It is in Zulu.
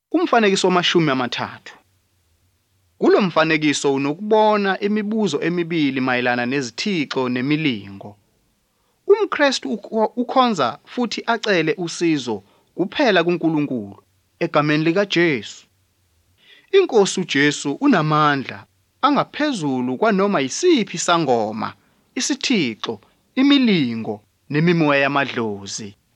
Umfanekiso wamashumi amathathu. Kulo mfanekiso unokubona imibuzo emibili mayelana nezithixo nemilingo. UmKristu ukhonza futhi acele usizo kuphela kuNkulunkulu egameni likaJesu. Inkosi uJesu unamandla angaphezulu kwanoma yisiphi isangoma, isithixo, imilingo nemimoya yamadlozi.